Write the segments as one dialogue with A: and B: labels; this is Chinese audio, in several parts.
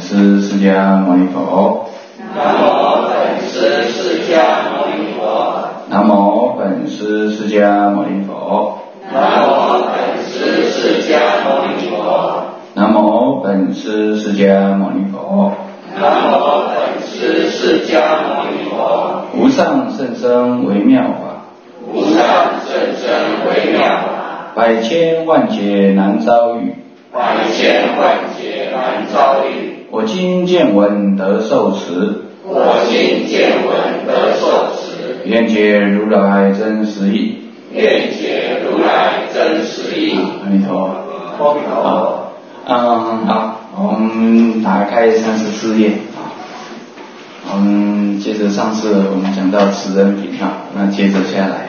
A: 师释迦牟尼佛。
B: 南无本师释迦牟尼佛。
A: 南无本师释迦牟尼佛。
B: 南无本师释迦牟尼佛。
A: 南无本师释迦牟尼佛。
B: 南无本师释迦牟尼佛。
A: 无上甚深微妙法，
B: 无上甚深微妙法，
A: 百千万劫难遭遇，
B: 百千万劫难遭遇。
A: 我今见闻得受持，
B: 我今见闻得受持，
A: 愿解如来真实义。
B: 愿解如来真实义。
A: 阿弥陀佛。
B: 阿弥陀佛。
A: 好，我们打开34页啊。我们接着上次我们讲到慈人品啊，那接着下来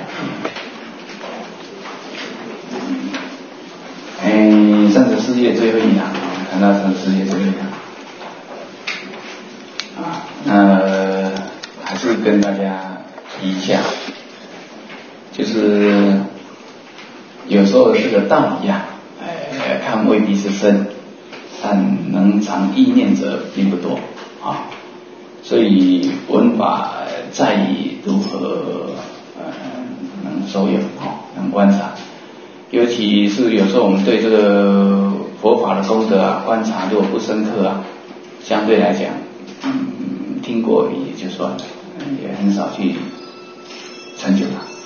A: 34页最后一行，看到34页最后一行啊，那还是跟大家提一下，就是有时候这个道理啊，看未必是深，但能常意念者并不多啊。所以文法在于如何能受用能观察，尤其是有时候我们对这个佛法的功德啊观察如果不深刻啊，相对来讲听过也就算了，也很少去成就它。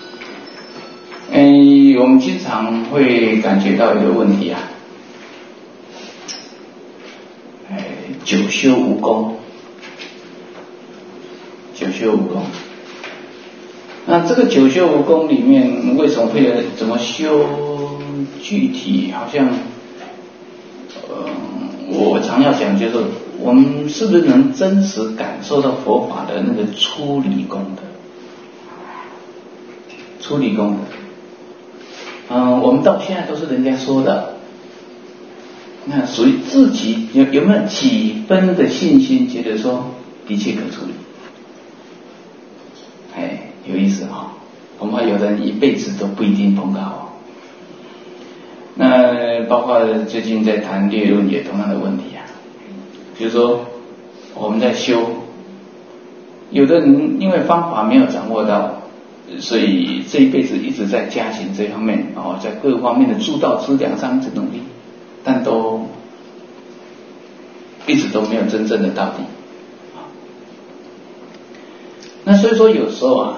A: 我们经常会感觉到一个问题啊，久修无功。九修无功，那这个九修无功里面，为什么会怎么修？具体好像，我常要讲就是，我们是不是能真实感受到佛法的那个出离功德？出离功德，我们到现在都是人家说的，那属于自己有没有几分的信心，觉得说的确可处理？有意思啊！恐怕有的人一辈子都不一定碰到。那包括最近在谈略论也同样的问题啊，比如说我们在修，有的人因为方法没有掌握到，所以这一辈子一直在加行这方面在各方面的助道资粮上一直努力，但都一直都没有真正的到底。那所以说有时候啊，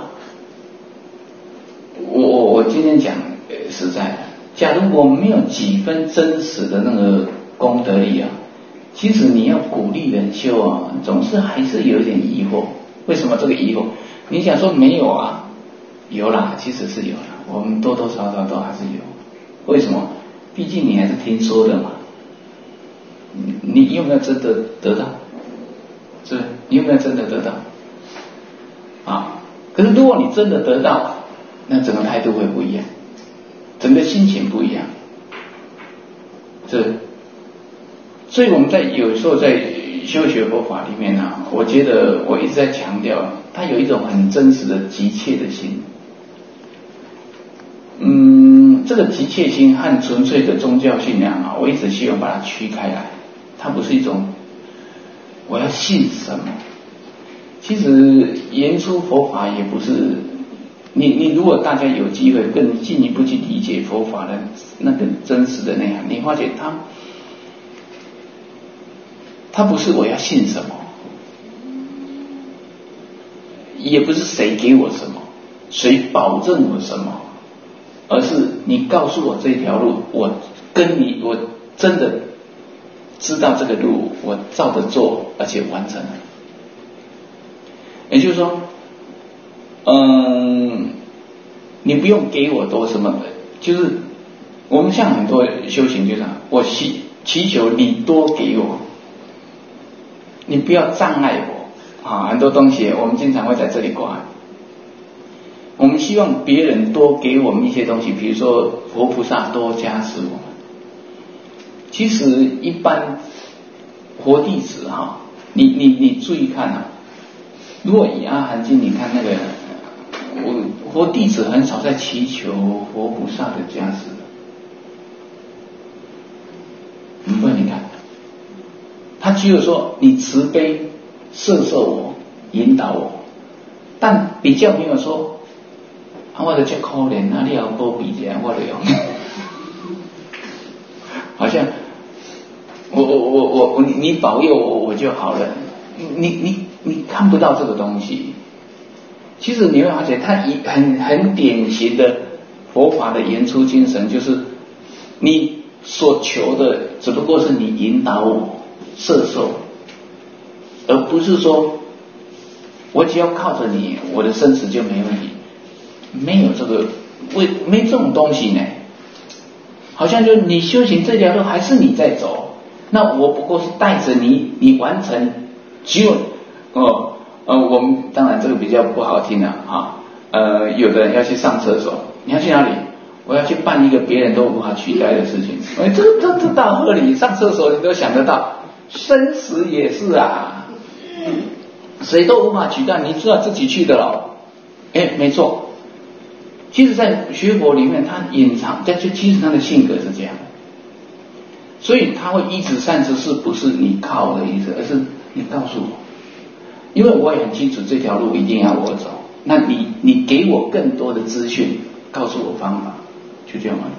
A: 我今天讲实在的，假如我没有几分真实的那个功德力啊，其实你要鼓励人修啊，总是还是有一点疑惑。为什么这个疑惑？你想说没有啊？有啦，其实是有啦，我们多多少少都还是有。为什么？毕竟你还是听说的嘛，你有没有真的得到？是不是？你有没有真的得到？可是如果你真的得到，那整个态度会不一样，整个心情不一样，所以我们在有时候在修学佛法里面啊，我觉得我一直在强调，它有一种很真实的急切的心。这个急切心和纯粹的宗教信仰啊，我一直希望把它区开来，它不是一种我要信什么。其实言出佛法也不是你如果大家有机会更进一步去理解佛法的那个真实的内涵，你发觉它不是我要信什么，也不是谁给我什么，谁保证我什么，而是你告诉我这条路，我真的知道这个路，我照着做，而且完成了。也就是说，你不用给我多什么，就是我们像很多修行就是我祈求你多给我，你不要障碍我很多东西我们经常会在这里挂，我们希望别人多给我们一些东西，比如说佛菩萨多加持我们。其实一般活弟子你注意看如果以阿含经你看那个活弟子很少在祈求佛菩萨的加持，不然你看他就是说你慈悲摄受我，引导我，但比较没有说我就这可怜啊，你要保庇一下我就用好像你保佑我就好了，你看不到这个东西。其实你会发现，它很典型的佛法的言出精神，就是你所求的只不过是你引导我摄受，而不是说我只要靠着你，我的生死就没问题。没有这个，没这种东西呢。好像就你修行这条路还是你在走，那我不过是带着你完成。只有我们当然这个比较不好听啊，有的人要去上厕所，你要去哪里？我要去办一个别人都无法取代的事情。这大合理，上厕所你都想得到，生死也是啊，谁都无法取代，你知道自己去的了。没错。其实在学佛里面，他隐藏，其实他的性格是这样，所以他会一直善知识，不是你靠的意思，而是你告诉我，因为我也很清楚这条路一定要我走，那你给我更多的资讯，告诉我方法，就这样嘛。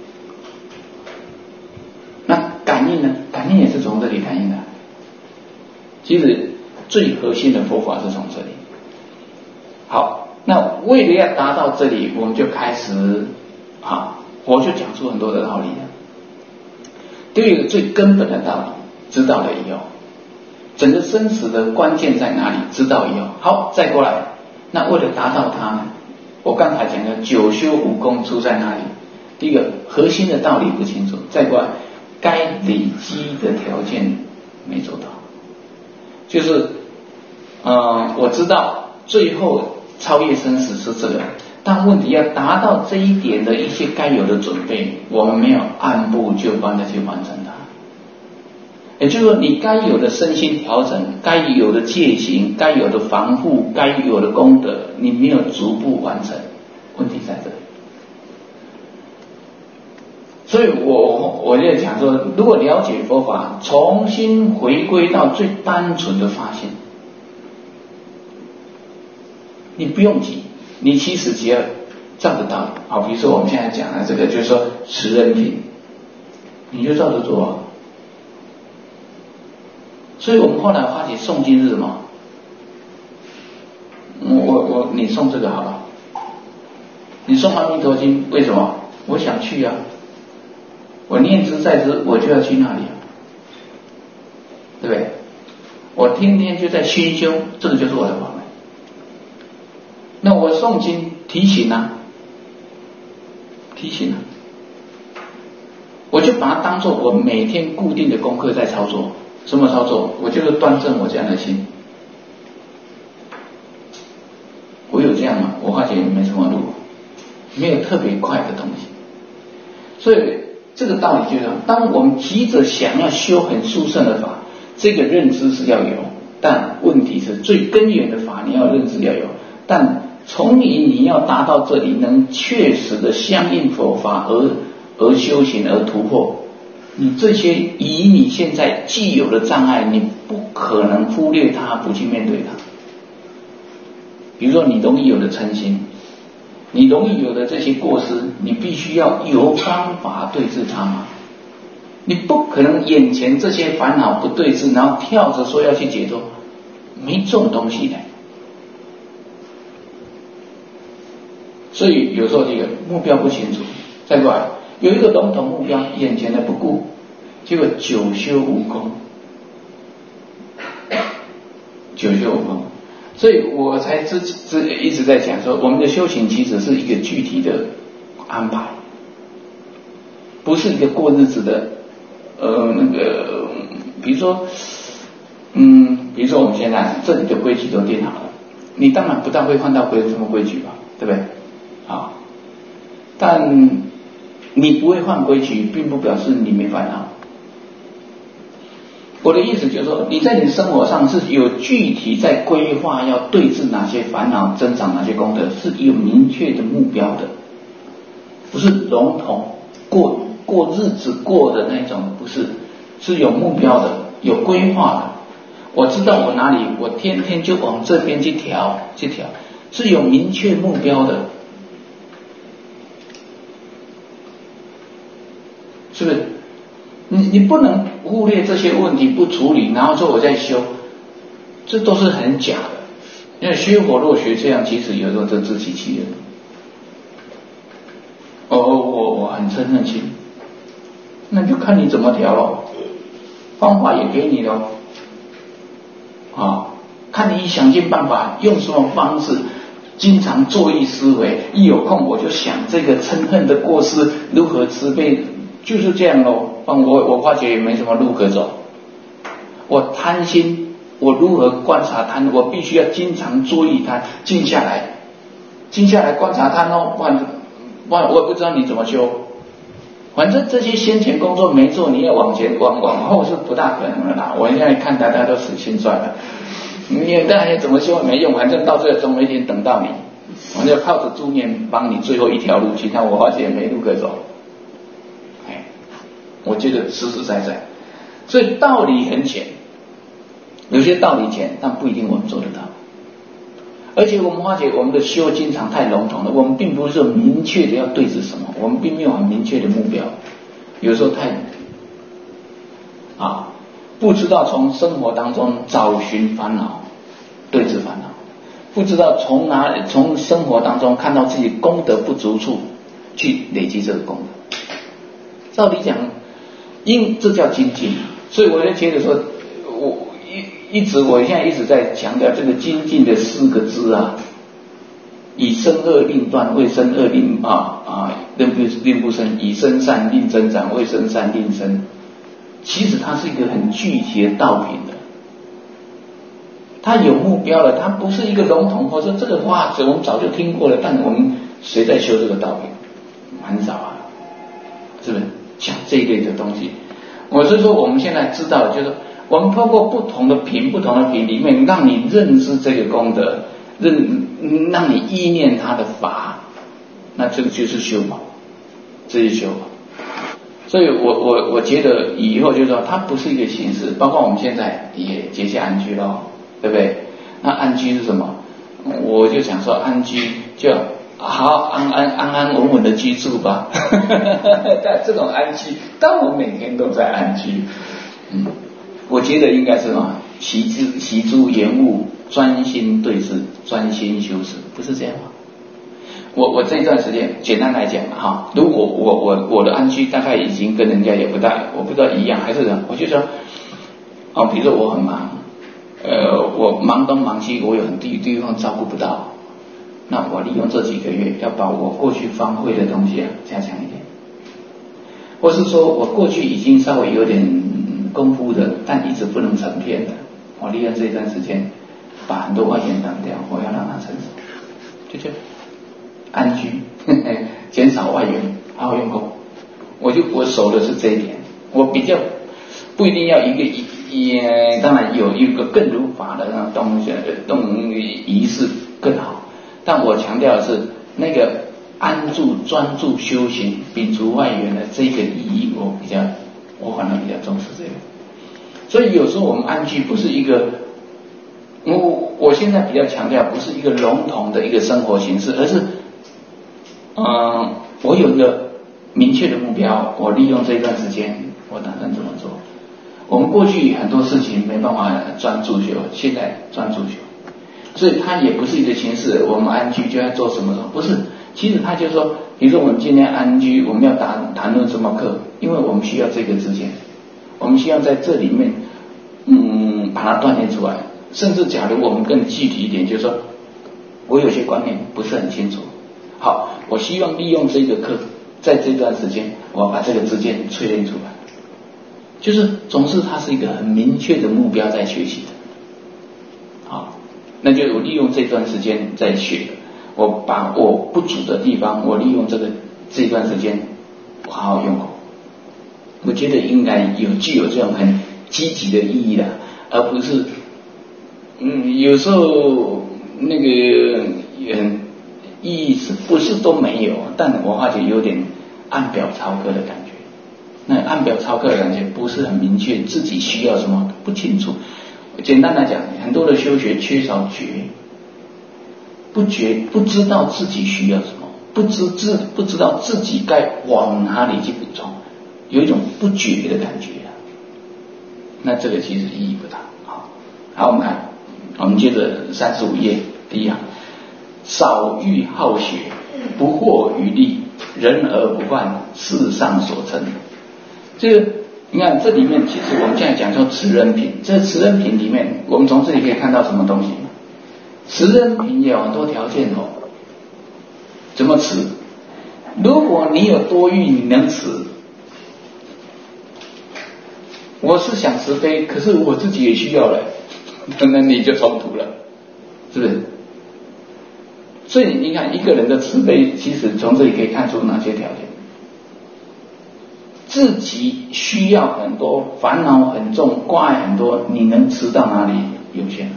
A: 那感应呢？感应也是从这里感应的。其实最核心的佛法是从这里。好。那为了要达到这里，我们就开始我就讲出很多的道理了。第一个最根本的道理，知道了以后，整个生死的关键在哪里？知道以后，好，再过来。那为了达到它呢，我刚才讲的九修五功出在哪里？第一个核心的道理不清楚，再过来该累积的条件没做到，就是我知道最后超越生死是这个，但问题要达到这一点的一些该有的准备，我们没有按部就班的去完成它。也就是说，你该有的身心调整，该有的戒行，该有的防护，该有的功德，你没有逐步完成，问题在这里。所以我就讲说，如果了解佛法，重新回归到最单纯的发现。你不用急，你其实只要照着道理。好，比如说我们现在讲的这个，就是说持人品，你就照着做啊。所以我们后来发觉诵经是什么？你诵这个好了，你诵阿弥陀经，为什么？我想去啊，我念之在之，我就要去那里啊，对不对？我天天就在熏修，这个就是我的法门。那我诵经提醒啊，我就把它当作我每天固定的功课在操作。什么操作？我就是端正我这样的心。我有这样吗？我发觉没什么路，没有特别快的东西。所以这个道理就是，当我们急着想要修很殊胜的法，这个认知是要有，但问题是最根源的法你要认知要有，但从你要达到这里能确实的相应佛法而修行而突破，你这些以你现在既有的障碍，你不可能忽略它，不去面对它。比如说你容易有的嗔心，你容易有的这些过失，你必须要有方法对治它嘛。你不可能眼前这些烦恼不对治，然后跳着说要去解脱，没这种东西的。所以有时候这个目标不清楚，再过来有一个笼统目标，眼前的不顾，结果九修五功，所以我才一直在讲说，我们的修行其实是一个具体的安排，不是一个过日子的比如说我们现在这里的规矩都定好了，你当然不大会换到什么规矩吧，对不对？好，但你不会换规矩，并不表示你没烦恼。我的意思就是说，你在你生活上是有具体在规划要对治哪些烦恼，增长哪些功德，是有明确的目标的，不是笼统过日子过的那种，不是，是有目标的。 有规划的，我知道我哪里，我天天就往这边去调，是有明确目标的，是不是？你不能忽略这些问题不处理，然后说我在修，这都是很假的。因为学佛若学这样，其实有时候就自欺欺人。我很嗔恨心，那就看你怎么调咯，方法也给你咯，看你想尽办法用什么方式，经常坐意思维，一有空我就想这个嗔恨的过失如何慈悲，就是这样咯。我发觉也没什么路可走。我贪心，我如何观察贪？我必须要经常注意它，静下来观察它哦，不然我不知道你怎么修。反正这些先前工作没做，你要往前往后是不大可能的啦。我现在看大家都死心算了，你当然怎么修也没用，反正到这总有一天等到你，我就靠着助念帮你最后一条路，其他我发现没路可走。我觉得实实在在，所以道理很浅，有些道理浅，但不一定我们做得到。而且我们发觉我们的修经常太笼统了，我们并不是明确的要对治什么，我们并没有很明确的目标，有时候太不知道从生活当中找寻烦恼，对治烦恼，不知道从生活当中看到自己功德不足处去累积这个功德。照理讲，这叫精进，所以我就觉得说，我现在一直在强调这个精进的4个字啊，以身恶令断，为身恶令令不生；以身善令增长，为身善令生。其实它是一个很具体的道品的，它有目标了，它不是一个笼统，或者这个话我们早就听过了，但我们谁在修这个道品？很少啊，是不是？讲这一类的东西，我是说我们现在知道，就是我们透过不同的品里面，让你认知这个功德，让你意念它的法，那这个就是修法，这是修法。所以我觉得以后就是说，它不是一个形式，包括我们现在也结下安居咯，对不对？那安居是什么？我就想说安居就好安稳的居住吧。但这种安居，当我每天都在安居，我觉得应该是什么？习诸言物，专心对治，专心修持，不是这样吗？我这一段时间简单来讲如果我的安居大概已经跟人家也不大，我不知道一样还是什么，我就说比如说我很忙，我忙东忙西，我有很多地方照顾不到，那我利用这几个月要把我过去荒废的东西加强一点，或是说我过去已经稍微有点功夫的，但一直不能成片的，我利用这段时间把很多外缘挡掉，我要让它成熟，就这样安居，减少外缘，好好用功。我守的是这一点，我比较不一定要当然有一个更如法的那种仪式更好，但我强调的是那个安住专注修行摒除外缘的这个意义，我反而比较重视这个。所以有时候我们安居不是一个，我现在比较强调不是一个笼统的一个生活形式，而是我有一个明确的目标，我利用这段时间我打算怎么做。我们过去很多事情没办法专注修，现在专注修，所以它也不是一个形式我们安居就要做什么，不是，其实它就是说，比如说我们今天安居，我们要谈论什么课，因为我们需要这个之间，我们需要在这里面把它锻炼出来。甚至假如我们更具体一点，就是说我有些观念不是很清楚，好，我希望利用这个课，在这段时间我把这个知见淬炼出来，就是总是它是一个很明确的目标在学习的，那就我利用这段时间在学，我把我不足的地方，我利用这段时间我好好用功，我觉得应该具有这种很积极的意义的，而不是有时候那个意义是不是都没有，但我发觉有点按表操课的感觉， 那按表操课的感觉不是很明确，自己需要什么不清楚。简单来讲，很多的修学缺少觉，不知道自己需要什么，不知道自己该往哪里去补充，有一种不觉的感觉啊。那这个其实意义不大。好，我们看，我们接着35页第一行，少欲好学，不惑于利，人而不犯，世上所称。这个你看这里面，其实我们现在讲说持人品，这持人品里面，我们从这里可以看到什么东西？持人品也有很多条件哦。怎么持？如果你有多欲，你能持。我是想慈悲，可是我自己也需要了，那你就冲突了，是不是？所以你看一个人的慈悲，其实从这里可以看出哪些条件？自己需要很多，烦恼很重，挂碍很多，你能持到哪里？有限。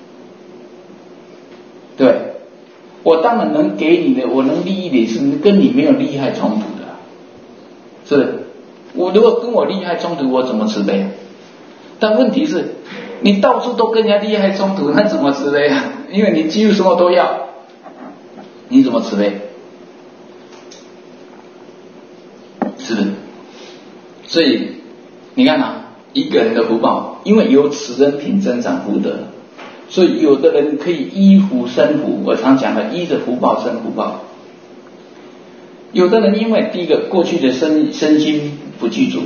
A: 对，我当然能给你的，我能利益你是跟你没有利害冲突的，是不是？我如果跟我利害冲突，我怎么慈悲？但问题是，你到处都跟人家利害冲突，那怎么慈悲啊？因为你几乎什么都要，你怎么慈悲？是不是？所以你看啊，一个人的福报，因为有持人品增长福德，所以有的人可以依福生福。我常讲的，依着福报生福报。有的人因为第一个过去的身心不具足，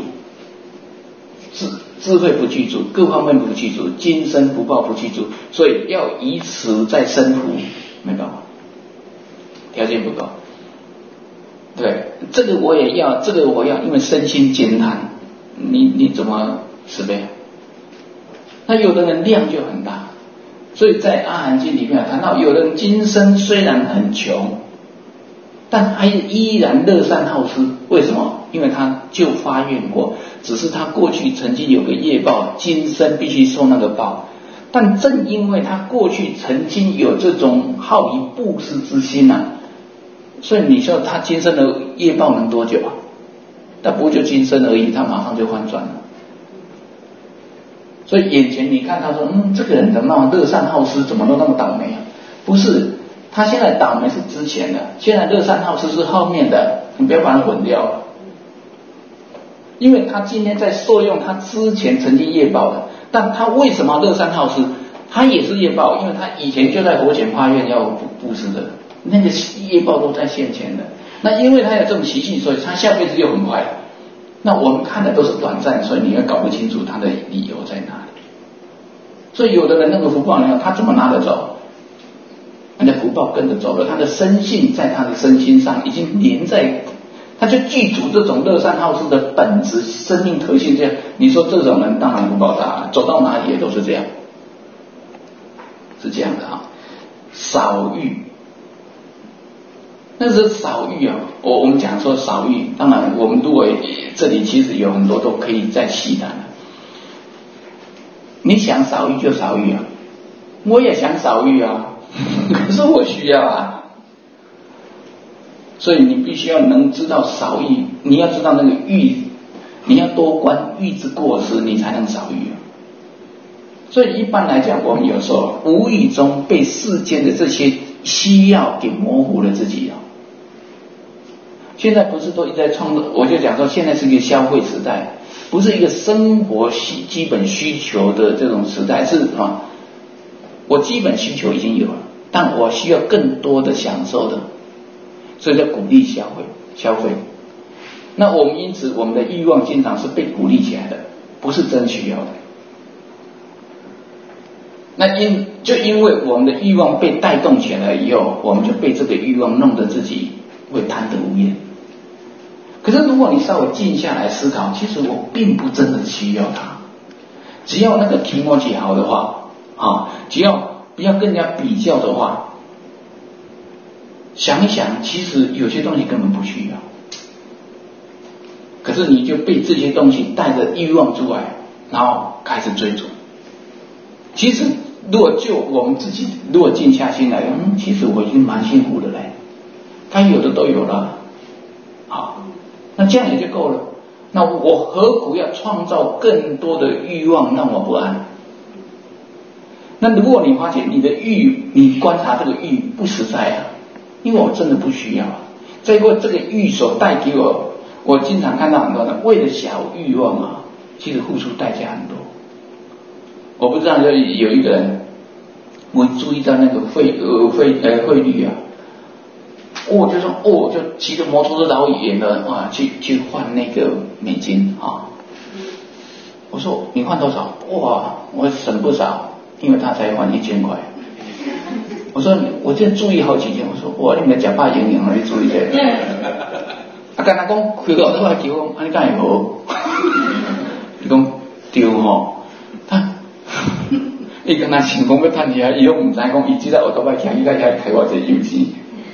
A: 智慧不具足，各方面不具足，今生福报不具足，所以要以此再生福，没办法，条件不够。对，这个我也要，这个我要，因为身心兼贪，你怎么慈悲？那有的人量就很大，所以在阿含经里面谈到，有的人今生虽然很穷，但还依然乐善好施。为什么？因为他就发愿过，只是他过去曾经有个业报，今生必须受那个报。但正因为他过去曾经有这种好于布施之心啊，所以你说他今生的业报能多久啊？那不就今生而已，他马上就翻转了。所以眼前你看他说，这个人怎么那么乐善好施，怎么都那么倒霉啊？不是，他现在倒霉是之前的，现在乐善好施是后面的，你不要把它混掉了。因为他今天在受用他之前曾经业报的，但他为什么乐善好施？他也是业报，因为他以前就在佛前发愿要布施的，那个业报都在现前的。那因为他有这种习性，所以他下辈子又很快。那我们看的都是短暂，所以你也搞不清楚他的理由在哪里。所以有的人那个福报呢，他怎么拿得走？他的福报跟着走了，他的身性在他的身心上已经连在，他就具足这种乐善好施的本质生命特性。这样，你说这种人当然福报大，走到哪里也都是这样，是这样的啊。少欲，那是少欲啊。我们讲说少欲，当然我们如果这里其实有很多都可以再细谈了。你想少欲就少欲啊，我也想少欲啊，可是我需要啊。所以你必须要能知道少欲，你要知道那个欲，你要多观欲之过失，你才能少欲啊。所以一般来讲，我们有时候无意中被世间的这些需要给模糊了自己啊。现在不是都一直在创造，我就讲说现在是一个消费时代，不是一个生活基本需求的这种时代，是啊，我基本需求已经有了，但我需要更多的享受的，所以叫鼓励消费。那我们因此我们的欲望经常是被鼓励起来的，不是真需要的。那因为我们的欲望被带动起来以后，我们就被这个欲望弄得自己会贪得无厌。可是如果你稍微静下来思考，其实我并不真的需要它，只要那个提摩起好的话啊，只要不要跟人家比较的话，想一想，其实有些东西根本不需要，可是你就被这些东西带着欲望出来，然后开始追逐。其实如果就我们自己如果静下心来，其实我已经蛮幸福的嘞，他有的都有了，好，那这样也就够了。 那我何苦要创造更多的欲望让我不安？那如果你发觉你的欲，你观察这个欲不实在啊，因为我真的不需要啊。再过这个欲所带给我经常看到很多人为了小欲望啊，其实付出代价很多。我不知道有一个人，我注意到那个汇率啊，就骑着摩托车老远的啊去换那个美金啊。我说你换多少？哇，我省不少，因为他才换1000块。我说我这注意好几天，我说哇，你们假扮营养，你注意这。啊，跟他讲开到这块叫我，安尼敢会好？你讲对吼，伊跟他成功要赚钱，伊都唔知讲，伊知道我都摆徛，伊在遐开我这游戏。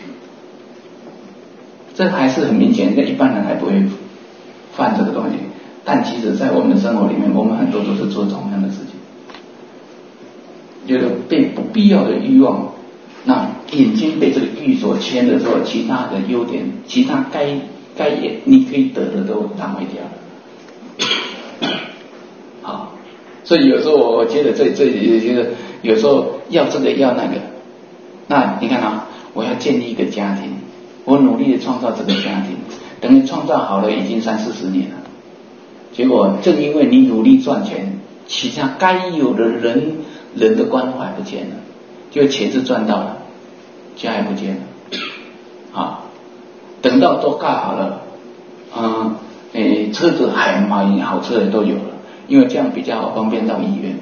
A: 这还是很明显，一般人还不会犯这个东西。但其实在我们的生活里面，我们很多都是做同样的事情，有的被不必要的欲望，那眼睛被这个欲所牵的时候，其他的优点，其他该你可以得的都浪费掉了。好，所以有时候我觉得这里就是有时候要这个要那个，那你看啊，我要建立一个家庭，我努力的创造这个家庭，等于创造好了已经30-40年了。结果正因为你努力赚钱，其他该有的人的关怀不见了，就钱是赚到了，家也不见了。啊，等到都盖好了，车子还买好车的都有了，因为这样比较好方便到医院。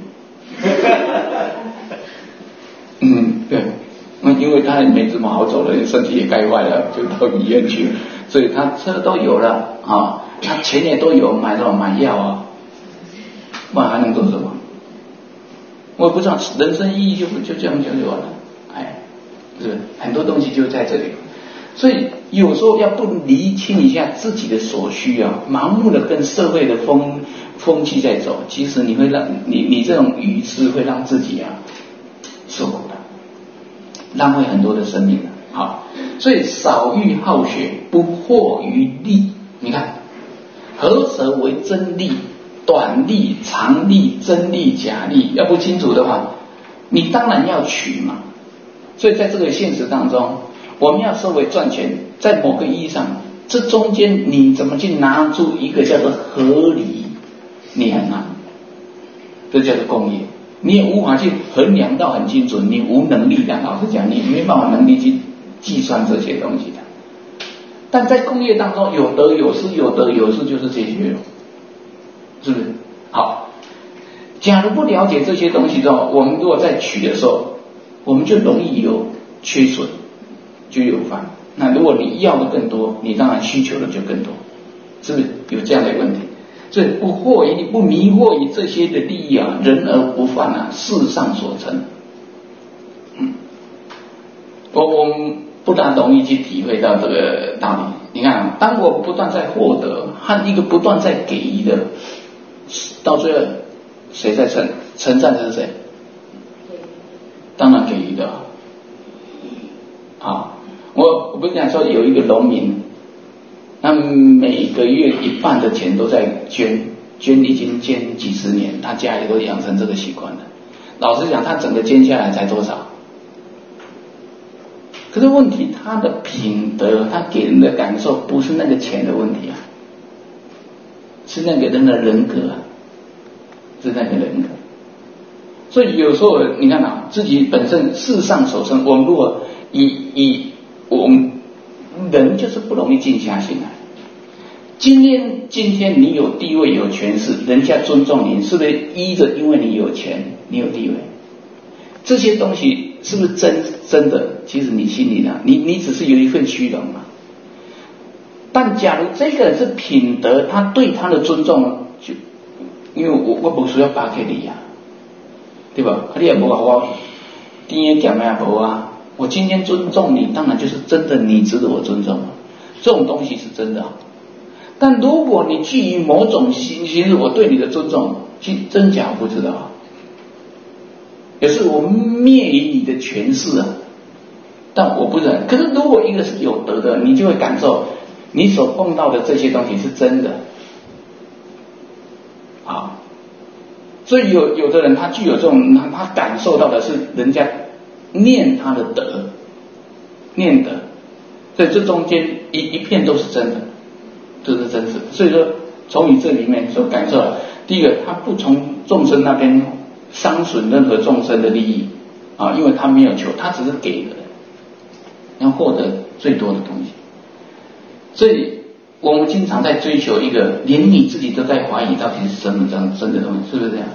A: 对，因为他没怎么好走了，身体也该坏了，就到医院去了，所以他车都有了啊，他钱也都有，买药啊，不然还能做什么？我也不知道，人生意义就这样就完了，是很多东西就在这里。所以有时候要不厘清一下自己的所需啊，盲目的跟社会的风气在走，其实你会让你这种愚痴会让自己受苦的，浪费很多的生命的。好，所以少欲好学，不惑于利。你看，何者为真利？短利、长利、真利、假利，要不清楚的话，你当然要取嘛。所以在这个现实当中，我们要稍微赚钱，在某个意义上，这中间你怎么去拿出一个叫做合理，你很难，这叫做工业，你也无法去衡量到很精准，你无能力的，老实讲，你没办法能力去计算这些东西的。但在工业当中，有得有失，有得有失就是这些，是不是？好，假如不了解这些东西之后，我们如果在取的时候，我们就容易有缺损，就有烦。那如果你要的更多，你当然需求的就更多，是不是有这样的问题？所以不惑于不迷惑于这些的利益啊，人而不犯啊，世上所成。我们不大容易去体会到这个道理。你看，当我不断在获得和一个不断在给予的，到最后谁在称赞的是谁？当然给予的。好，我不是讲说有一个农民，他每个月1半的钱都在捐已经捐几十年，他家里都养成这个习惯了。老实讲，他整个捐下来才多少？可是问题，他的品德，他给人的感受不是那个钱的问题啊，是那个人的人格啊，是那个人格。所以有时候你看啊，自己本身世上所生，我们如果以我们人就是不容易静下心来。今天你有地位有权势，人家尊重你，是不是依着因为你有钱你有地位？这些东西是不是真的？其实你心里呢，你只是有一份虚荣嘛。但假如这个人是品德，他对他的尊重，就因为我不需要巴克你啊，对吧？你也不好我第一讲也不啊，我今天尊重你，当然就是真的你值得我尊重，这种东西是真的。但如果你基于某种形式我对你的尊重，其实真假我不知道，也是我灭于你的权势啊。但我不认。可是如果一个是有德的，你就会感受你所碰到的这些东西是真的， 所以有的人他具有这种，他感受到的是人家念他的德，念德，所以这中间一片都是真的，这是真实的。所以说从你这里面所感受的，第一个他不从众生那边伤损任何众生的利益啊，因为他没有求，他只是给的，要获得最多的东西。所以我们经常在追求一个连你自己都在怀疑到底是什么真的东西，是不是这样？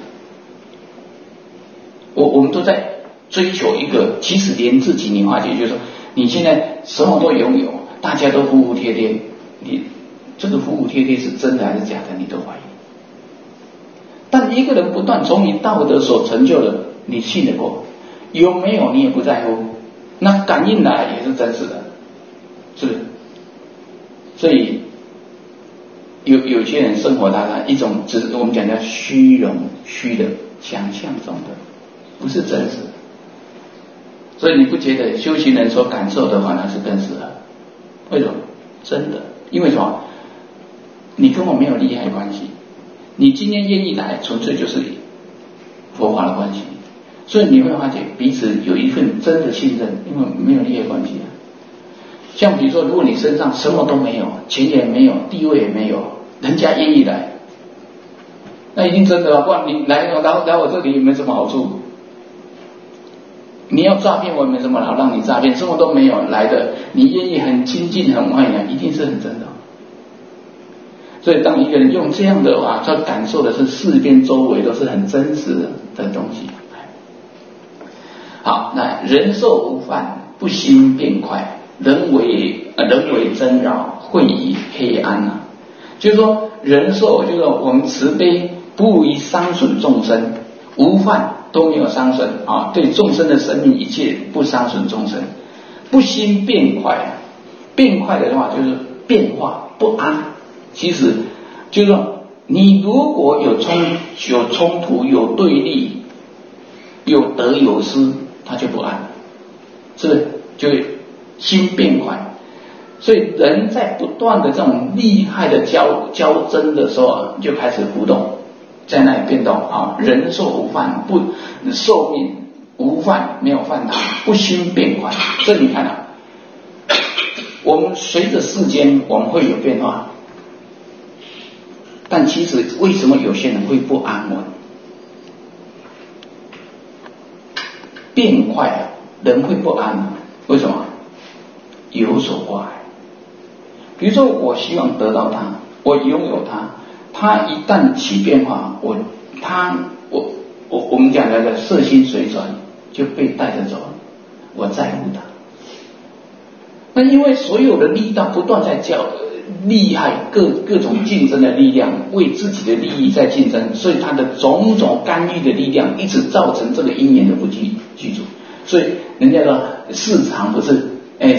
A: 我们都在追求一个，其实连自己你发觉，就是说你现在什么都拥有，大家都服服帖帖，你这个服服帖帖是真的还是假的，你都怀疑。但一个人不断从你道德所成就的，你信得过，有没有你也不在乎，那感应来也是真实的，是不是？所以有些人生活他一种我们讲叫虚荣虚的想象中的，不是真实的。所以你不觉得修行人所感受的反而是更适合？为什么？真的，因为什么？你跟我没有利害关系，你今天愿意来，纯粹就是佛法的关系。所以你会发觉彼此有一份真的信任，因为没有利害关系啊。像比如说，如果你身上什么都没有，钱也没有，地位也没有，人家愿意来，那一定真的了，不然你来我这里也没什么好处。你要诈骗我也没什么好让你诈骗，什么都没有来的，你愿意很亲近很爱呢，一定是很真的。所以当一个人用这样的话，他感受的是四边周围都是很真实的东西。好，那人寿无犯，不兴便快，人为真扰，会以黑暗啊。就是说人寿就是我们慈悲，不于伤损众生，无犯都没有伤损啊，对众生的生命一切不伤损众生，不兴便快，变快的话就是变化不安。其实就是说，你如果有冲突、有对立、有得有失，他就不安，是不是？就会心变快。所以人在不断的这种厉害的交争的时候，就开始浮动，在那里变动啊。人寿无犯，不寿命无犯，没有犯他，不心变快。这你看啊，我们随着世间我们会有变化，但其实为什么有些人会不安稳？变快啊，人会不安，为什么？有所挂碍。比如说我希望得到它，我拥有它，它一旦起变化，我们讲的色心随转就被带着走，我在乎它。那因为所有的力道不断在厉害各种竞争的力量，为自己的利益在竞争，所以它的种种干预的力量一直造成这个因缘的不具足。所以人家说市场不是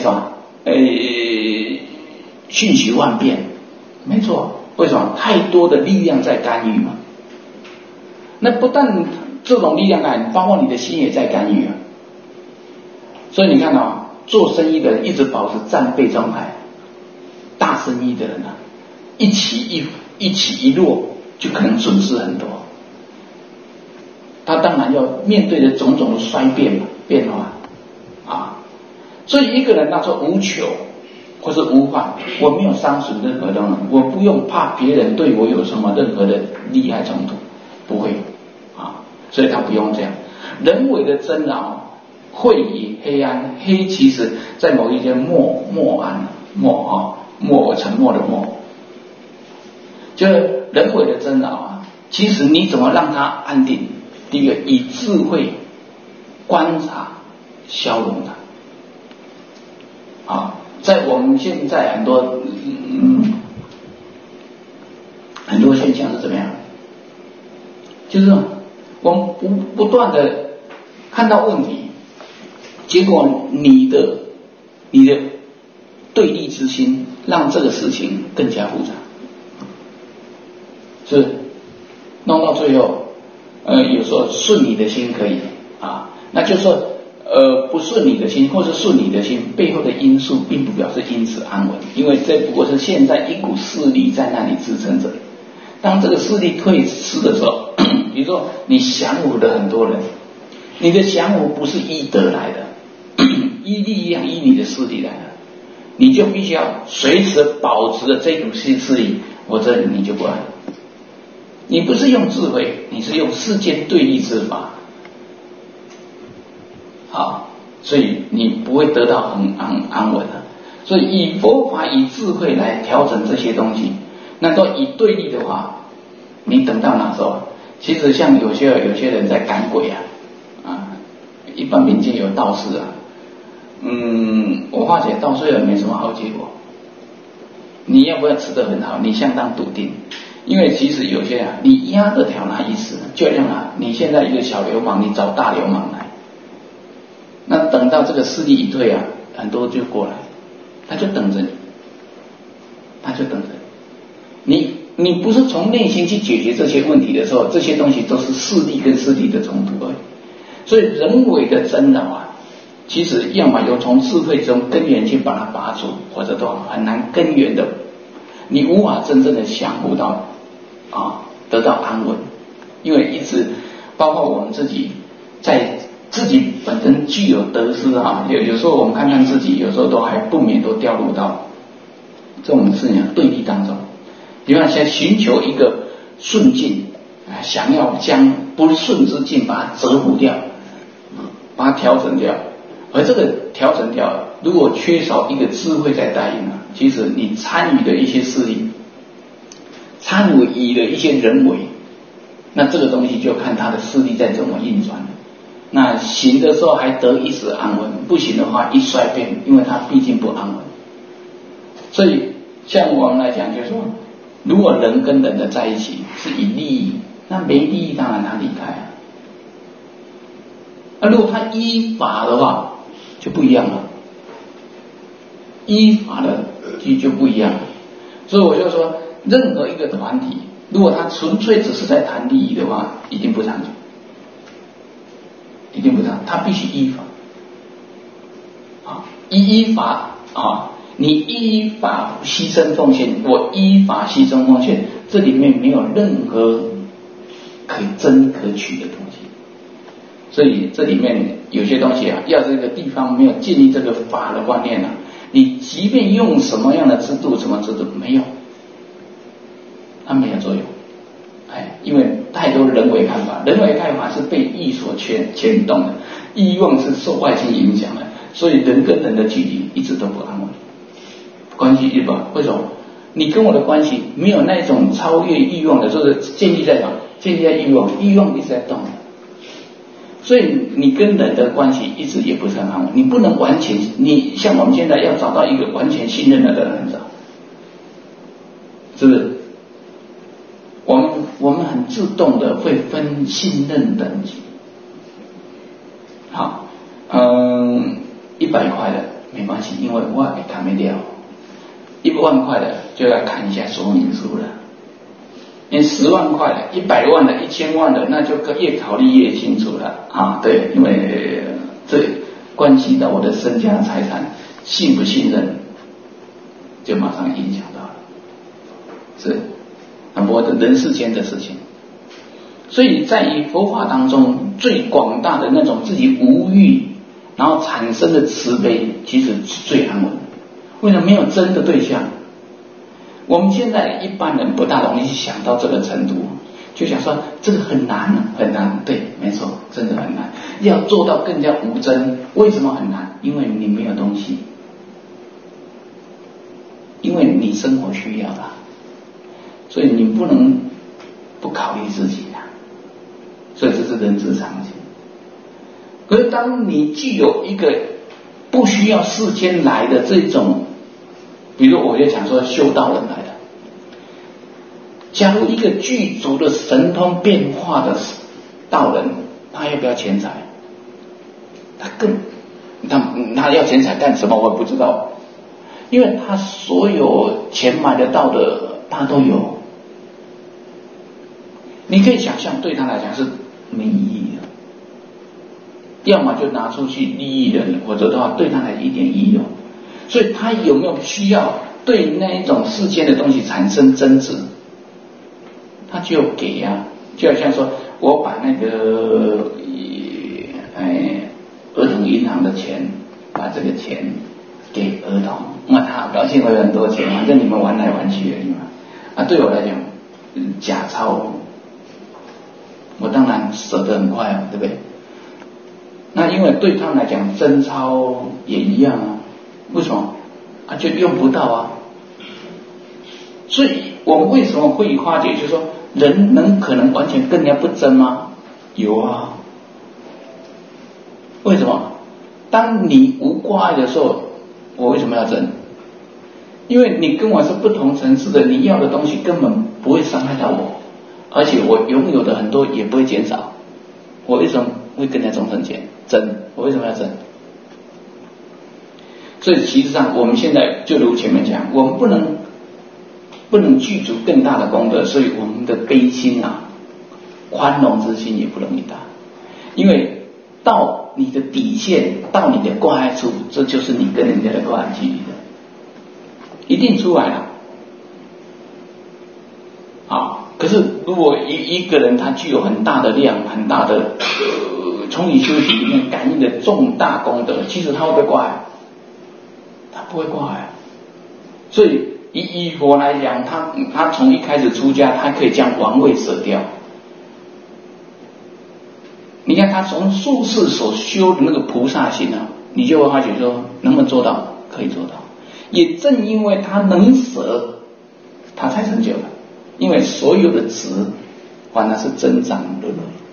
A: 瞬息万变，没错。为什么？太多的力量在干预嘛。那不但这种力量干预，包括你的心也在干预啊。所以你看啊，做生意的人一直保持战备状态，大生意的人啊，一起一落就可能损失很多。他当然要面对着种种的衰变变化啊。所以一个人他说无求或是无犯，我没有伤损任何人，我不用怕别人对我有什么任何的利害冲突，不会啊。所以他不用这样。人为的争扰会以黑暗，黑其实在某一间默安，默沉默的默，就是人为的争扰啊。其实你怎么让它安定？第一个，以智慧观察消融它啊。在我们现在很多现象是怎么样？就是我们不断的看到问题，结果你的对立之心，让这个事情更加复杂，是弄到最后，有时候顺你的心可以啊，那就是说。不顺你的心，或是顺你的心，背后的因素并不表示因此安稳，因为这不过是现在一股势力在那里支撑着。当这个势力退失的时候， 比如说你降服了很多人，你的降服不是依德来的，依力量依你的势力来的，你就必须要随时保持着这股势力，否则你就不安。你不是用智慧，你是用世间对立之法，好，所以你不会得到很安稳的。所以以佛法以智慧来调整这些东西，那都以对立的话，你等到哪时候？其实像有些人在赶鬼一般民间有道士我发觉道士也没什么好结果。你要不要吃得很好？你相当笃定，因为其实有些你压得条那一时，就像你现在一个小流氓，你找大流氓来，那等到这个势力一退很多就过来，他就等着你。你不是从内心去解决这些问题的时候，这些东西都是势力跟势力的冲突而已。所以人为的争扰其实要么有从智慧中根源去把它拔除，或者都很难根源的，你无法真正的降服到得到安稳。因为一直包括我们自己在自己本身具有得失有时候我们看看自己，有时候都还不免都掉入到这种事情对立当中。比方先寻求一个顺境，想要将不顺之境把它折服掉，把它调整掉。而这个调整掉，如果缺少一个智慧在带领其实你参与的一些势力，参与的一些人为，那这个东西就看他的势力在怎么运转。那行的时候还得一时安稳，不行的话一衰变，因为他毕竟不安稳。所以像我们来讲，就是说如果人跟人的在一起是以利益，那没利益当然他离开如果他依法的话就不一样了，依法的就不一样了。所以我就说任何一个团体，如果他纯粹只是在谈利益的话，一定不长久，一定不长久，他必须依法依法你依法牺牲奉献，我依法牺牲奉献，这里面没有任何可争可取的东西。所以这里面有些东西要这个地方没有建立这个法的观念你即便用什么样的制度，什么制度没有，它没有作用。因为太多人为看法，人为看法是被意所牵动的，欲望是受外境影响的，所以人跟人的距离一直都不安稳。关系一般，为什么？你跟我的关系没有那种超越欲望的，就是建立在什么？建立在欲望一直在动的，所以你跟人的关系一直也不是很安稳。你不能完全，你像我们现在要找到一个完全信任的人很少，是不是？我们很自动的会分信任等级。好，100块的没关系，因为我也看没掉。1万块的就要看一下说明书了，因为10万块的、100万的、1000万的，那就越考虑越清楚了对，因为这关系到我的身家财产，信不信任就马上影响到了，是我的人世间的事情。所以在于佛法当中最广大的那种自己无欲，然后产生的慈悲，其实是最安稳的。为什么没有真的对象？我们现在一般人不大容易想到这个程度，就想说这个很难很难。对，没错，真的很难。要做到更加无真，为什么很难？因为你没有东西，因为你生活需要所以你不能不考虑自己所以这是人之常情。可是当你具有一个不需要世间来的这种，比如我就讲说修道人来的，假如一个具足的神通变化的道人，他要不要钱财？他要钱财干什么？我不知道，因为他所有钱买得到的他都有。你可以想象对他来讲是没意义的，要么就拿出去利益人，或者的话对他来一点意义所以他有没有需要对那一种世间的东西产生争执？他只有给就好像说我把那个儿童银行的钱，把这个钱给儿童，那他好高兴，我有很多钱，反正你们玩来玩去而已嘛。啊，对我来讲，假钞，我当然舍得很快啊，对不对？那因为对他们来讲，真钞也一样啊。为什么？啊，就用不到啊。所以我们为什么会化解？就是说，人可能完全跟人家不争吗？有啊。为什么？当你无挂碍的时候，我为什么要争？因为你跟我是不同层次的，你要的东西根本不会伤害到我，而且我拥有的很多也不会减少。我为什么会跟人家争？我为什么要争？所以其实上我们现在就如前面讲，我们不能具足更大的功德，所以我们的悲心啊，宽容之心也不容易大，因为到你的底线，到你的挂碍处，这就是你跟人家的挂碍距离的，一定出来了。啊，可是如果一个人他具有很大的量，很大的从你修行里面感应的重大功德，其实他会不会挂碍？他不会挂碍。所以以佛来讲，他从一开始出家，他可以将王位舍掉。你看他从宿世所修的那个菩萨心啊，你就会发觉说能不能做到？可以做到。也正因为他能舍，他才成就了。因为所有的执反而是增长的，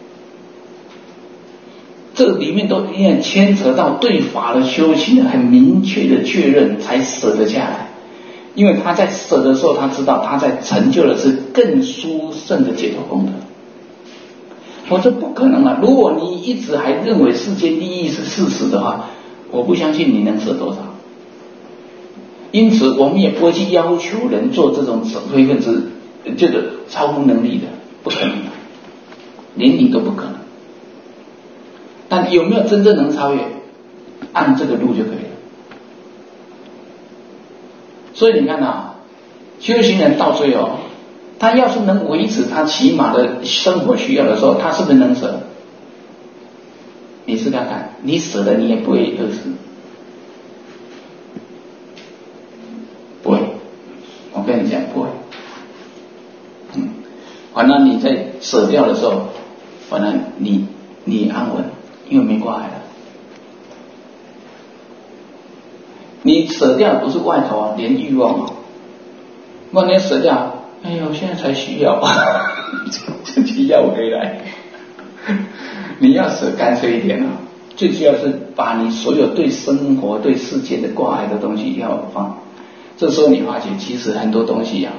A: 这里面都因为牵扯到对法的修行很明确的确认，才舍得下来。因为他在舍的时候，他知道他在成就的是更殊胜的解脱功德。我这不可能啊！如果你一直还认为世间利益是事实的话，我不相信你能舍多少。因此我们也不会去要求人做这种非分之这个超乎能力的，不可能的，连你都不可能。但有没有真正能超越？按这个路就可以了。所以你看啊，修行人到最后，他要是能维持他起码的生活需要的时候，他是不是能舍？你试看看，你舍了你也不会饿死，不会。我跟你讲不会。反正你在舍掉的时候，反正你安稳，因为没挂碍了。你舍掉不是外头啊，连欲望啊，那你舍掉，哎呦，现在才需要，需要我可以来。你要舍干脆一点啊，最主要是把你所有对生活、对世界的挂碍的东西要放。这时候你发觉，其实很多东西啊，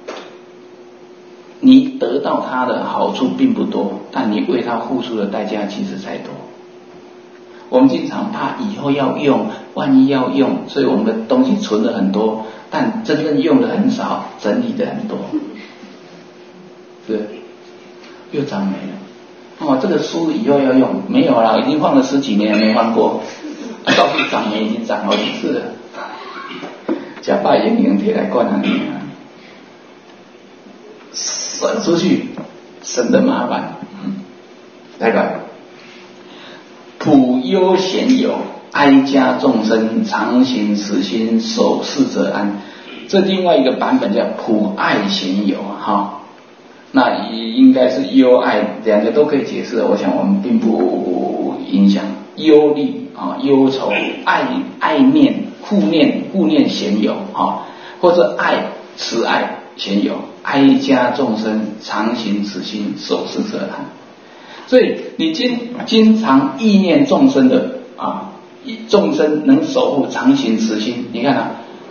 A: 你得到它的好处并不多，但你为它付出的代价其实才多。我们经常怕以后要用，万一要用，所以我们的东西存了很多，但真正用的很少，整理的很多，是又长霉了。这个书以后要用，没有啦，已经放了10几年没放过，到处长霉，已经长好几次了。假把眼影贴来灌你啊，省出去，省得麻烦。来吧。普忧闲游，哀家众生，常行慈心，守世则安。这另外一个版本叫普爱闲游哈，那应该是忧爱，两个都可以解释的。我想我们并不影响。忧虑啊，忧愁，爱念，护念闲游啊，或者爱慈爱闲游，哀家众生，常行慈心，守世则安。所以你经常意念众生的啊，众生能守护常行慈心。你看啊，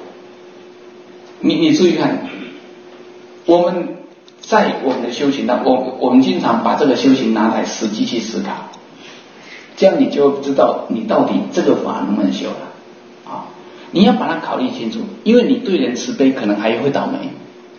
A: 你注意看，我们在我们的修行当中，我们经常把这个修行拿来实际去思考，这样你就知道你到底这个法能不能修了啊？你要把它考虑清楚，因为你对人慈悲，可能还会倒霉。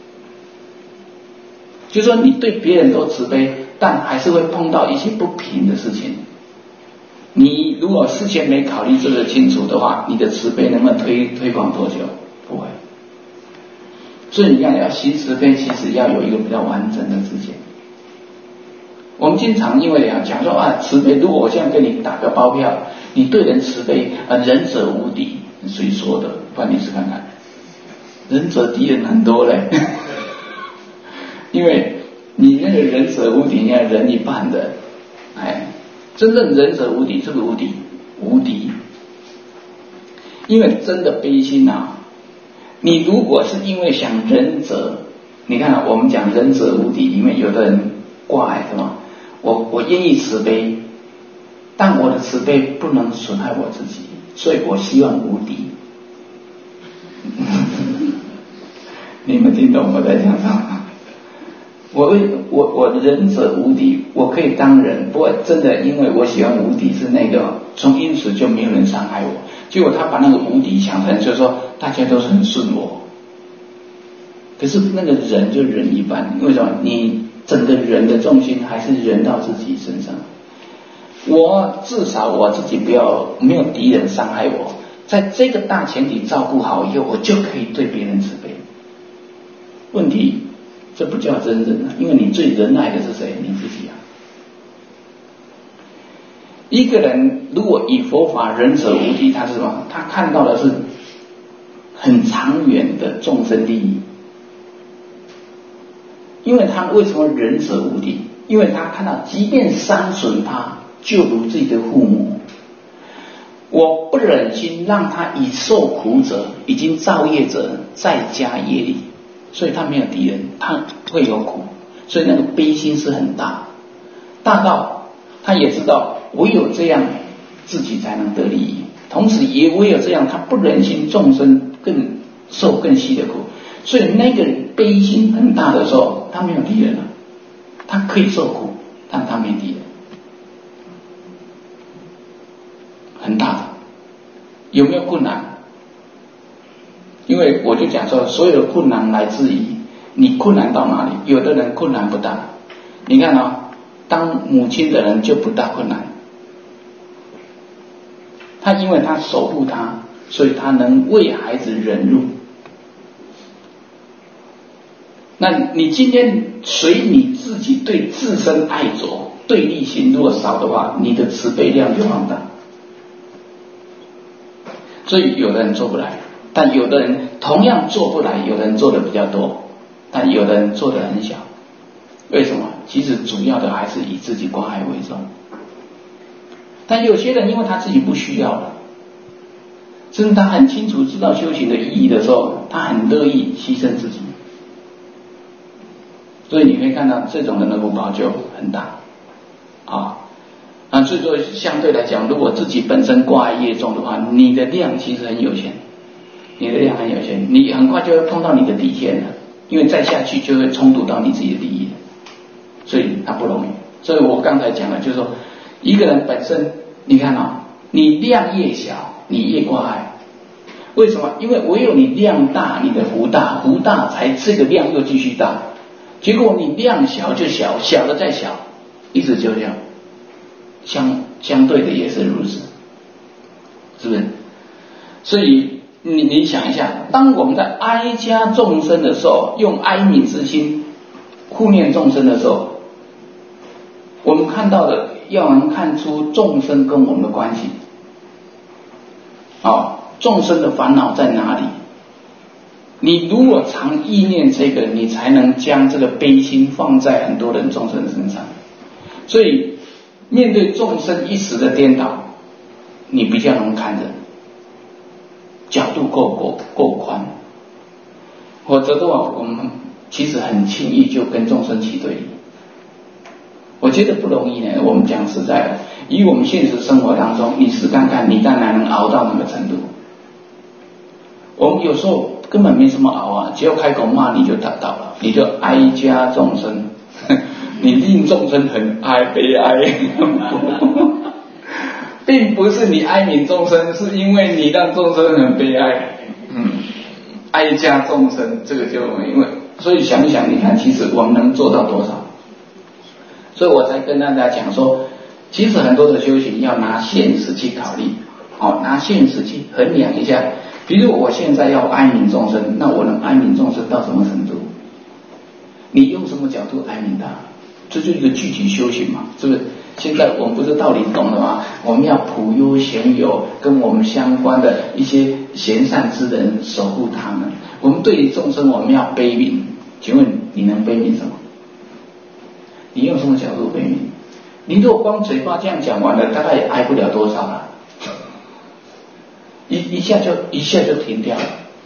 A: 就是说你对别人都慈悲，但还是会碰到一些不平的事情。你如果事先没考虑这个清楚的话，你的慈悲能不能推广多久？不会。所以你看，要行慈悲，其实要有一个比较完整的自见。 们经常因为讲说慈悲，如果我现在给你打个包票，你对人慈悲仁者无敌，谁说的？不然你试看看，仁者敌人很多嘞。因为你那个仁者无敌，你要仁一半的，真正仁者无敌是不是无敌？无敌。因为真的悲心你如果是因为想仁者，你看我们讲仁者无敌里面有的人挂碍什么？我愿意慈悲，但我的慈悲不能损害我自己，所以我希望无敌。你们听懂我在讲什么？我仁者无敌，我可以当人，不过真的因为我喜欢无敌是那个，因此就没有人伤害我。结果他把那个无敌想成就是说大家都是很顺我，可是那个人就人一半，为什么？你整个人的重心还是人到自己身上。我至少我自己不要没有敌人伤害我，在这个大前提照顾好以后，我就可以对别人慈悲。问题这不叫真人因为你最仁爱的是谁？你自己一个人如果以佛法仁者无敌，他是什么？他看到的是很长远的众生利益。因为他为什么仁者无敌？因为他看到即便伤损他，就如自己的父母，我不忍心让他以受苦者，已经造业者再加业力，所以他没有敌人，他会有苦，所以那个悲心是很大，大到他也知道唯有这样自己才能得利益，同时也唯有这样他不忍心众生受更细的苦，所以那个悲心很大的时候，他没有敌人了，他可以受苦，但他没敌人，很大的。有没有困难？因为我就讲说，所有的困难来自于你困难到哪里。有的人困难不大，你看当母亲的人就不大困难，他因为他守护他，所以他能为孩子忍辱。那你今天随你自己对自身爱着，对立心如果少的话，你的慈悲量就放大。所以有的人做不来，但有的人同样做不来，有的人做的比较多，但有的人做的很小。为什么？其实主要的还是以自己关爱为重。但有些人因为他自己不需要了，甚至他很清楚知道修行的意义的时候，他很乐意牺牲自己。所以你可以看到这种人的福报就很大所以说相对来讲，如果自己本身挂碍业重的话，你的量其实很有限，你很快就会碰到你的底线了，因为再下去就会冲突到你自己的利益了，所以它不容易。所以我刚才讲了，就是说一个人本身你看你量越小，你越挂碍。为什么？因为唯有你量大，你的福大，福大才这个量又继续大。结果你量小就小，小的再小，一直就这样，相对的也是如此，是不是？所以你想一下，当我们在哀加众生的时候，用哀悯之心护念众生的时候，我们看到的要能看出众生跟我们的关系，众生的烦恼在哪里？你如果常意念这个，你才能将这个悲心放在很多人众生身上。所以面对众生一时的颠倒，你比较能看人，角度够宽，否则的话，我们其实很轻易就跟众生起对立。我觉得不容易呢。我们讲实在的，以我们现实生活当中，你试看看，你当然能熬到那个程度。我们有时候根本没什么熬只要开口骂你就打倒了，你就哀加众生，你令众生很悲哀，并不是你哀悯众生，是因为你让众生很悲哀。哀加众生，这个就因为，所以想一想，你看，其实我们能做到多少？所以我才跟大家讲说，其实很多的修行要拿现实去考虑，拿现实去衡量一下。比如我现在要哀悯众生，那我能哀悯众生到什么程度？你用什么角度哀悯他？ 这就是一个具体修行嘛，是不是？现在我们不是道理懂了吗？我们要普优贤友，跟我们相关的一些贤善之人守护他们。我们对于众生，我们要悲悯。请问你能悲悯什么？你用什么角度悲悯？你如果光嘴巴这样讲完了，大概也爱不了多少了，一下就停掉了。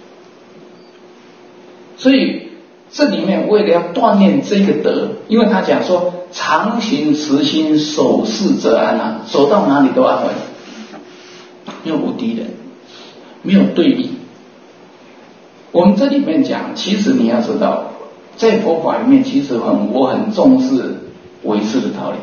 A: 所以这里面为了要锻炼这个德，因为他讲说常行慈心，守事则安啊，走到哪里都安稳，没有无敌人，没有对立。我们这里面讲，其实你要知道，在佛法里面，其实我很重视唯识的道理。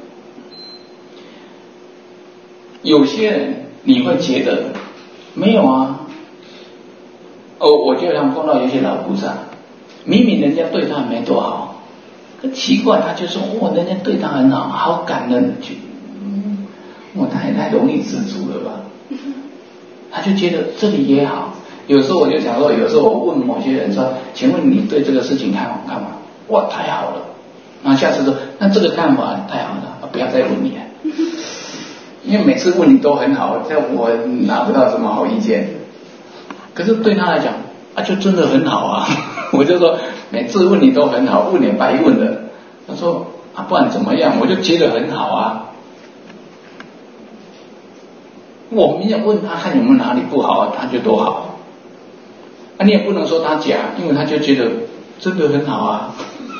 A: 有些人你会觉得没有啊，我就常碰到有些老菩萨，明明人家对他没多好，可奇怪他就说人家对他很好，好感恩，他也太容易知足了吧？他就觉得这里也好。有时候我就想说，有时候我问某些人说，请问你对这个事情看法？哇，太好了。然后下次说，那这个看法太好了，不要再问你了。因为每次问你都很好，这样我拿不到什么好意见。可是对他来讲就真的很好啊。我就说每次问你都很好，问你白问了。他说不然怎么样？我就觉得很好啊。我们要问他看有没有哪里不好，他就多好。你也不能说他假，因为他就觉得真的很好啊。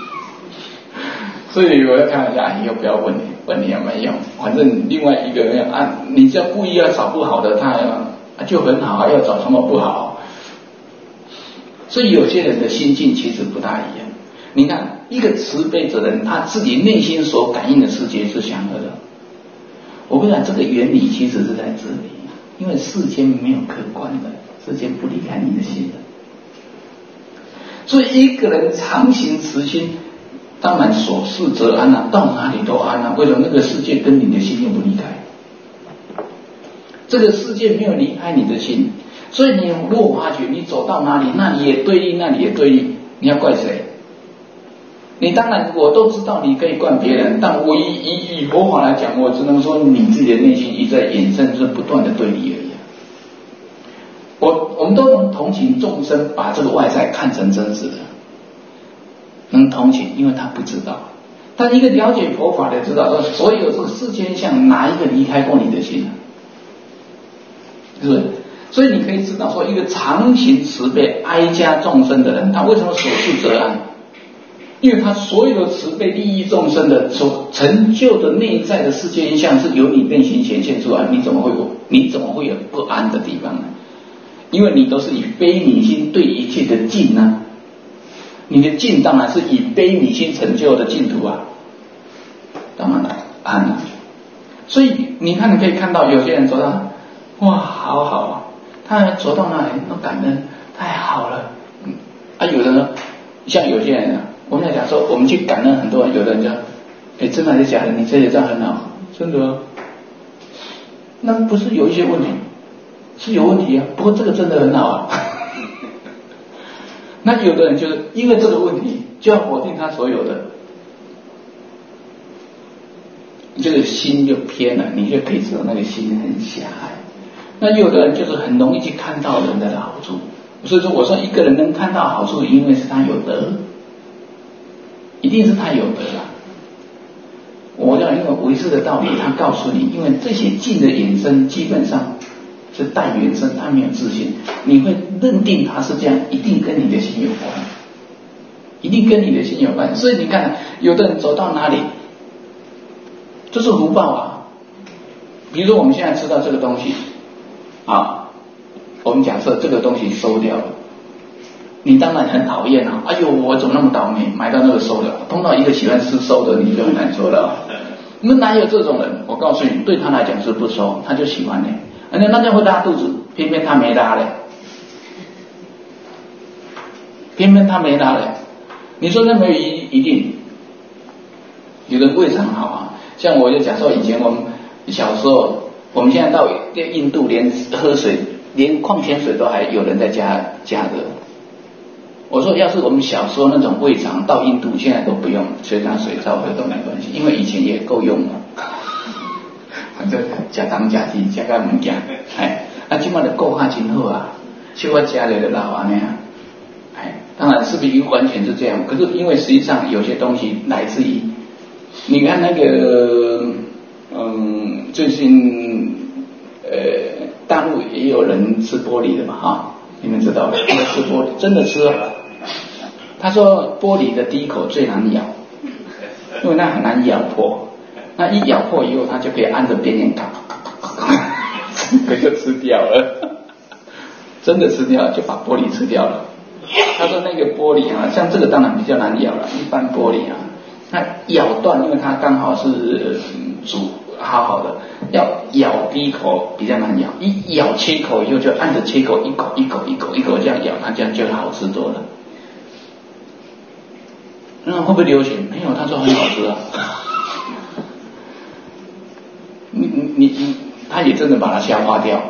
A: 所以我要开玩笑，以后不要问你也没用，反正另外一个人你只要故意要找不好的，他就很好要找什么不好？所以有些人的心境其实不大一样。你看，一个慈悲的人，他自己内心所感应的世界是祥和的。我跟你讲，这个原理其实是在这里，因为世间没有客观的，世间不离开你的心的。所以一个人常行慈心，当然所事则安啊，到哪里都安啊。为什么？那个世界跟你的心又不离开，这个世界没有离开你的心，所以你如果发觉你走到哪里，那里也对立，那里也对立，你要怪谁？你当然我都知道你可以怪别人，但我以佛法来讲，我只能说你自己的内心一直在衍生，是不断的对立而已。我们都能同情众生，把这个外在看成真实的，能同情，因为他不知道。但一个了解佛法的知道说，所有这个世间相哪一个离开过你的心呢？是不是？所以你可以知道说，一个常行慈悲、哀家众生的人，他为什么守事则安？因为他所有的慈悲利益众生的所成就的内在的世间相，是由你内心显现出来，你怎么会有不安的地方呢？因为你都是以悲悯心对一切的敬啊，你的敬当然是以悲悯心成就的净土啊，当然了，安了。所以你看，你可以看到有些人走到，哇，好好啊，他走到那里都感恩，太好了。有的呢，像有些人我们在讲说，我们去感恩很多人，有的人讲，真的还是假的？你这也这样很好，真的那不是有一些问题？是有问题啊，不过这个真的很好啊。那有的人就是因为这个问题就要否定他所有的，这个心就偏了，你就可以知道那个心很狭隘。那有的人就是很容易去看到人的好处，所以说我说一个人能看到好处，因为是他有德，一定是他有德啦。我要因为唯识的道理，他告诉你，因为这些境的衍生基本上是带原生，他没有自信，你会认定他是这样，一定跟你的心有关，一定跟你的心有关。所以你看，有的人走到哪里，这是福报啊。比如说我们现在吃到这个东西我们假设这个东西收掉了，你当然很讨厌啊！哎呦，我怎么那么倒霉，买到那个收的，碰到一个喜欢吃收的，你就很难说了。我们哪有这种人？我告诉你，对他来讲是不收，他就喜欢嘞。那就会拉肚子，偏偏他没拉嘞，偏偏他没拉嘞。你说那没有一定？有的胃肠好啊，像我就假设以前我们小时候，我们现在到印度连喝水，连矿泉水都还有人在加的。 我说要是我们小时候那种胃肠到印度现在都不用，随他水照喝都没关系，因为以前也够用了。反正吃糖吃甜吃个物件，现在就顾较真好啊，小可吃了就老安尼啊。当然是不是完全是这样？可是因为实际上有些东西来自于，你看那个，最近大陆也有人吃玻璃的嘛，哈，你们知道的，他们吃玻璃真的吃了。他说玻璃的第一口最难咬，因为那很难咬破，那一咬破以后，他就可以按着边缘咔咔咔咔咔，这个就吃掉了，真的吃掉了，就把玻璃吃掉了。他说那个玻璃啊，像这个当然比较难咬了，一般玻璃啊，它咬断，因为它刚好是煮好好的，要咬第一口比较难咬，一咬切口以后就按着切口一口一口一口一口这样咬，它这样就好吃多了。那会不会流血？没有，他说很好吃啊。他也真的把它消化掉。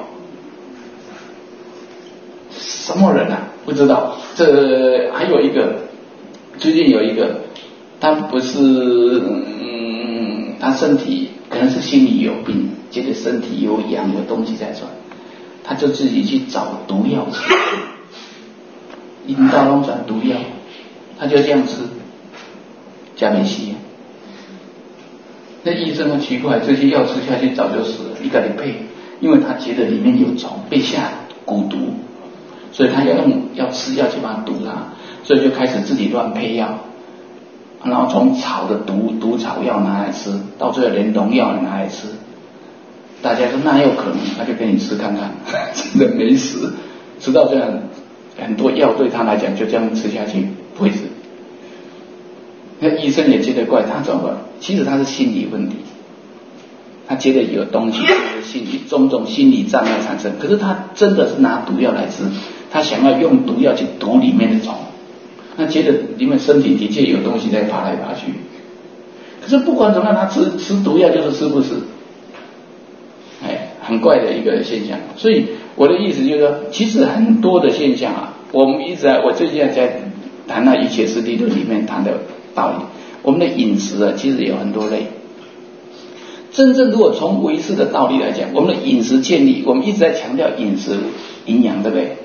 A: 什么人啊？不知道。这还有一个，最近有一个，他不是他身体可能是心里有病，觉得身体有痒，有东西在转，他就自己去找毒药吃，阴道弄转毒药，他就这样吃。加美西，那医生很奇怪，这些药吃下去早就死了，你给你配，因为他觉得里面有虫，被下蛊毒，所以他要吃药去把它毒它，所以就开始自己乱配药，然后从草的毒草药拿来吃，到最后连农药也拿来吃。大家说那有可能，他就给你吃看看，真的没死，吃到这样很多药对他来讲就这样吃下去不会死。那医生也觉得怪，他怎么办？其实他是心理问题，他觉得有东西就是心理种种心理障碍产生，可是他真的是拿毒药来吃，他想要用毒药去毒里面的虫，他觉得里面身体的确有东西在爬来爬去，可是不管怎么样，他吃毒药就是吃不死，很怪的一个现象。所以我的意思就是说，其实很多的现象啊，我最近在谈到《一切实地论》里面谈的道理，我们的饮食啊，其实有很多类。真正如果从唯识的道理来讲，我们的饮食建立，我们一直在强调饮食营养，对不对？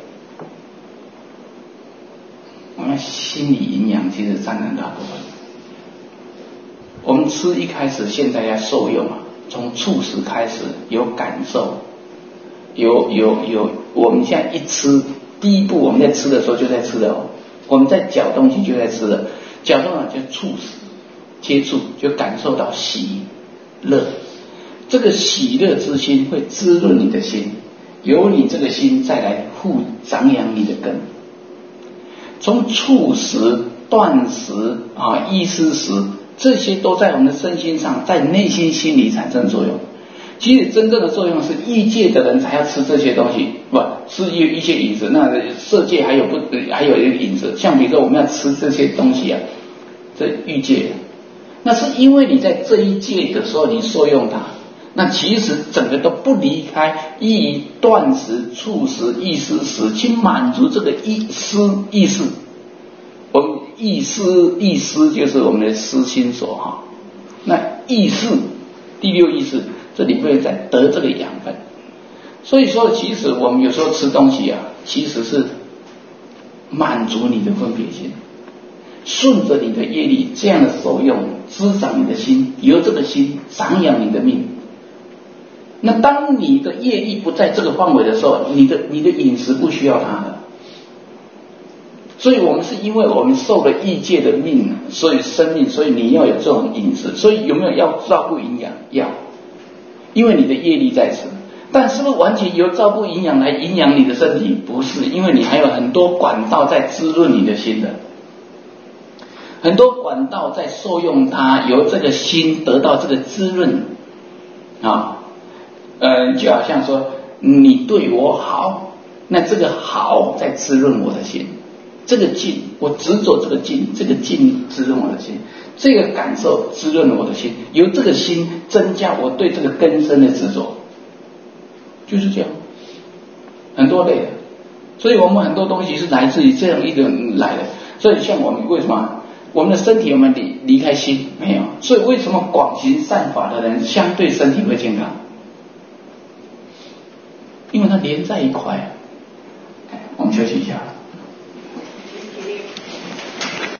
A: 我们心理营养其实占很大部分。我们吃一开始现在要受用啊，从触食开始有感受，有，我们现在一吃，第一步我们在吃的时候就在吃的哦，我们在嚼东西就在吃的。嚼动了就触食接触，就感受到喜乐，这个喜乐之心会滋润你的心，由你这个心再来长养你的根。从触食、断食依思食，这些都在我们的身心上，在内心心理产生作用。其实真正的作用是异界的人才要吃这些东西，不是一些饮食。那色界还有一个饮食，像比如说我们要吃这些东西啊，这欲界，那是因为你在这一界的时候你受用它，那其实整个都不离开以断食、触食、意思食去满足这个意识。我们意识就是我们的思心所哈，那意识第六意识。这里面在得这个养分，所以说其实我们有时候吃东西啊，其实是满足你的分别心，顺着你的业力这样的受用，滋长你的心，由这个心长养你的命。那当你的业力不在这个范围的时候，你的饮食不需要它的。所以我们是因为我们受了异界的命，所以生命，所以你要有这种饮食。所以有没有要照顾营养？要。因为你的业力在此，但是不是完全由照顾营养来营养你的身体？不是，因为你还有很多管道在滋润你的心的，很多管道在受用它，由这个心得到这个滋润啊。就好像说你对我好，那这个好在滋润我的心，这个境我执着这个境，这个境滋润我的心。这个感受滋润了我的心，由这个心增加我对这个根深的执着，就是这样，很多类的。 所以我们很多东西是来自于这样一个来的。所以像我们为什么我们的身体有没有离开心？没有。所以为什么广行善法的人相对身体会健康？因为它连在一块。我们休息一下。